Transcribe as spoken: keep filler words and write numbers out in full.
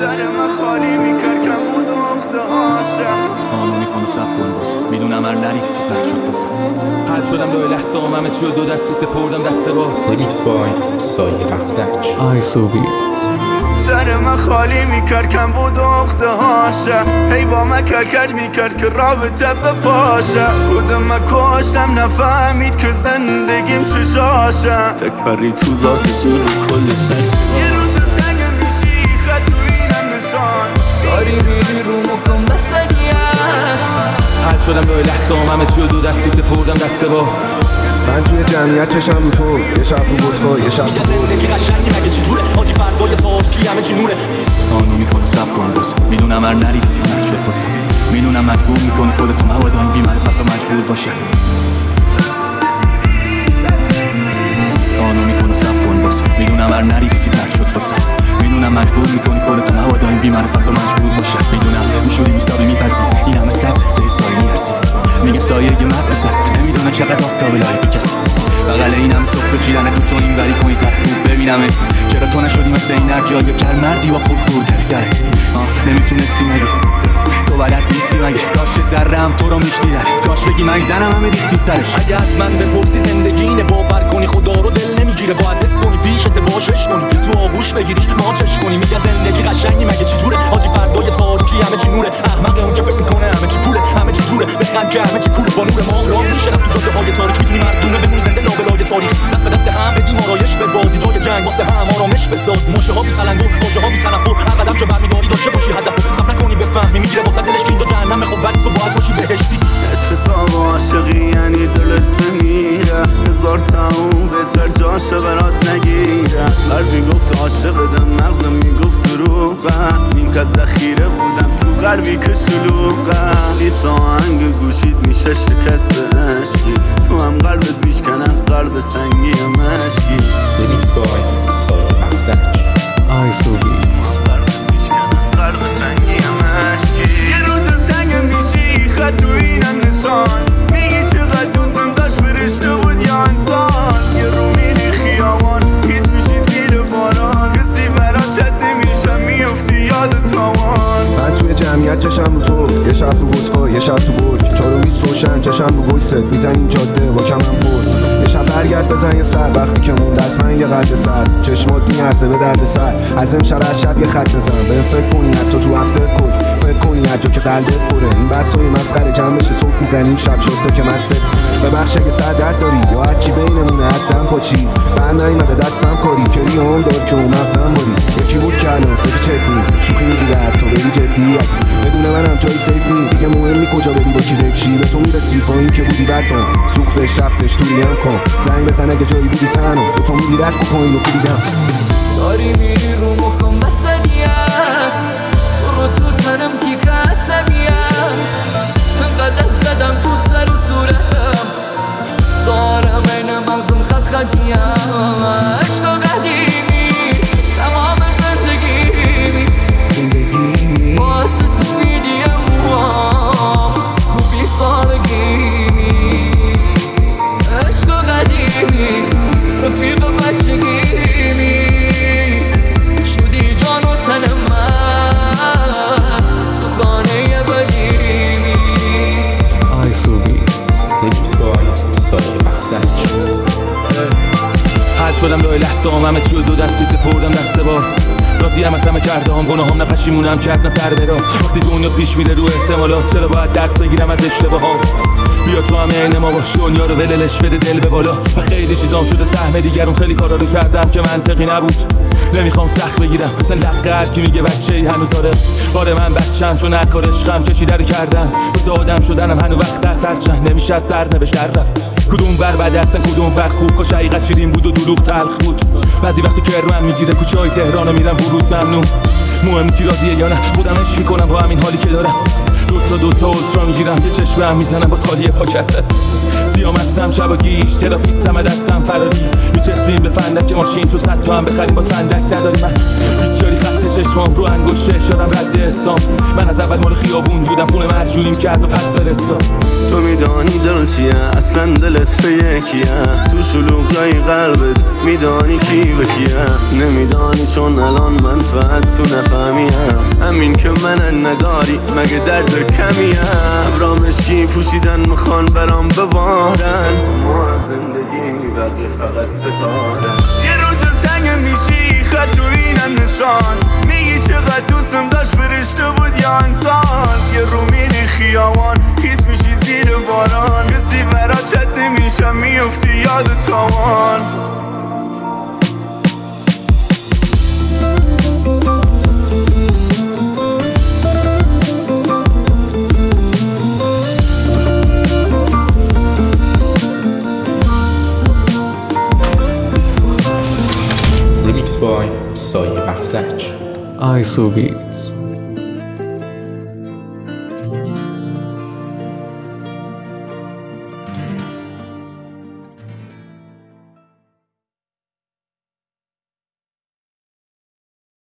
سر من خالی میکرد کم بود و اخته هاشم خانو میکنو سب کن باز میدونم هر نری کسی پرد شد باسم حل شدم دو لحظه هم همه چی و دو دستی سپردم دست با ریمیکس بای سایه رفتک آیسو بیت. سر من خالی میکرد کم بود و اخته هاشم هی با من کر کرد میکرد که رابطه بپاشم خودم من کشتم نفهمید که زندگیم چشاشم تک پری تو ذاتش رو کلشن یه روز تنگ میشی خط تو اینم نشان داری میری رو مخم بسنیم حل شدم دو لحظه هم همه چی و دو دستی سپردم دست با من توی جمعیت چشم رو تو یه شب رو بطفا یه شب میگه زندگی قشنگی مگه چی جوره حاجی فردای تاریکی همه چی نوره خانو میکنه سب کن باز میدونم هر نری کسی مرد شد باسم میدونم مجبور میکنه خودتو موادان بی معرفت و مجبور باشه خانو میکنه سب کن باز میدونم هر نری کسی مرد شد باسم میدونم مجبور میکنی خودتو موادان بی معرفت و مجبور باشه میدونم میشودی میسابی میپذی این همه سب به سایه میرزی میگه سایه یه مرد بزد نمیدونه چقدر آفتاب لای بی کسی بغل اینم صبح چیدنه تو تو این وری کنی زد خوب ببینمه چرا تو نشدی مثل این هر جایی کر مردی و خور خور داره نمیتونستی مگه تو بلد نیستی مگه کاش ذرم تو رو میشنیدن کاش بگی من زنم همه ریخت بی سرش اگه از من بپرسی زندگی اینه باور کنی خدا رو دل نمیگیره باید حس کنی پیشت باشش کنی تو آغوش بگیریش ماچش کنی میگه زندگی قشنگی مگه چی جوره حاجی فردای تاریکی همه چی نوره احمق اون که فکر میکنه همه چی پوله همه چی جوره بخند که همه چی کوله با نور ما راه میشه رفت تو جاده های تاریک میتونی مردونه بمونی زنده لابلای تاریخ دست به دست هم بدیم آرایش به بازی جای جنگ واسه هم آرامش بساز ماشه ها بی تلنگر واژه ها بی تنفر هر قدم که برمیداری داشته باشی هدف صبر نکنی بفهمی میگیره واسه دلش که اینجا جهنم خب ولی تو باید باشی بهشتی اتصاب عاشقی یعنی دلت بمیره هزار تموم بهتر جاشه برات نگیره قلب میگفت عاشقدم مغزم میگفت دروغم این که ذخیره بودم تو قلبی که شلوغم لیس آهنگ گوشید میشه شکست عشقی تو هم قلبت میشکنم قلب سنگی مشکی ریمیکس بای سایه رفتک آیسو بیت. قلب سنگی مشکی یه روز تنگ میشی خط تو اینم نشان میگی چقدر دوستم داشت فرشته بود یا انسان یه رو میری خیابان حس میشی زیر باران کسی برات شد نمیشم میفتی یاد تاوان من توی جمعیت چشم رو تو یه شب رو بطفا یه شب تو برگ چارو بیست روشن چشم رو ویست میزنیم جاده با کمم پر یه شب برگرد بزن یه سر وقتی که مون دست من یه قد سر چشمات میارزه به درد سر از امشب از شب یه خط بزن به فکر کنی حتی تو وقت کل فکر کنی حتی که قلبت پره این بسای مسخره جمع بشه صبح میزنیم شب شد تو که مست ببخش اگه سر درد داری یا هرچی بینمونه هستم پاچی بر نیمده دستم کاری که ریام دار که اون مغزم باری یکی بود که الان سفی چتنی شوخی میگیره تو بری جدی بدون منم جایی سیف نی دیگه مهمی کجا بری با کی بکشی به تو میرسی پایین که بودی بدم سوختش رفتش تو لیم کن زنگ بزن اگه جایی بودی تنها به تو میگی رد بکنی و کلیدم داری میری رو مخم بسنیم رو تو تنم تیکه عصبیم انقدر زدم تو سر و صورتم دارم این مغزم خط خطیم عشق و قدیمی تمام زندگیمی زندگی واسه سفیدیم موام بی سالگیمی عشق و قدیمی رفیق بچگیمی شدی جان و تن من تو خانه بدیمی آیسو بیت. ریمیکس بای سایه رفتک حل شدم دو لحظه هم همه چی و دو دستی سپردم دست با راضی هم از همه کرده هم گناه هم نه پشیمونم کرد نه سر برا وقتی دنیا پیش میره رو احتمالات چرا باید درس بگیرم از اشتباهات بیا تو همه عین ما باش دنیا رو وللش بده دل به بالا و خیلی چیزام شده سهم دیگرون خیلی کارا رو کردم که منطقی نبود نمیخوام سخت بگیرم مثلا لقه هر کی میگه بچه ای هنوز داره آره من بچم چون هر کار عشقم کشیده رو کردم واسه آدم شدنم هنو وقت از هر چند نمیشه از سر نوشت در رفت کدوم ور بد هستن کدوم ور خوب کاش حقیقت شیرین بود و دروغ تلخ بود بعضی وقتی کرمم میگیره کوچه های تهران میرم ورود ممنون مهم کی راضیه یا نه خودم عشق میکنم با همین حالی که دارم دوتا دوتا اولترا میگیرم یه چشمم میزنم باز خالی پاکته سیام هستم شب و گیش تراپیستم و دستم فراری میچسبیم به فندک ماشین تو صد تا هم بخریم باز فندک نداری من هیچ یاری خط چشم چشمام رو انگشته شدم رد استام. من از اول مال خیابون بودم، خونه مرجولیم کرد و پس فرستاد. تو میدانی دل چیه، اصلا دلت به یکیه. تو شلوغای قلبت میدانی کی به کیه. نمیدانی چون الان من فقط تو نفهمیم. همین که من نداری مگه درد کمیه. ابرا مشکی پوشیدن میخوان برام ببارن. تو ما زندگی بقیه فقط ستاره. یه رو دل تنگ میشی خط تو اینم نشان. میگی چقدر دوستم داشت فرشته بود یا انسان. یه رو میری خیابان خیس میشی زیر باران. کسی برا چت نمیشم میفتی یاد تاوان. Remixed by Soy Bafdach. I S O Beats.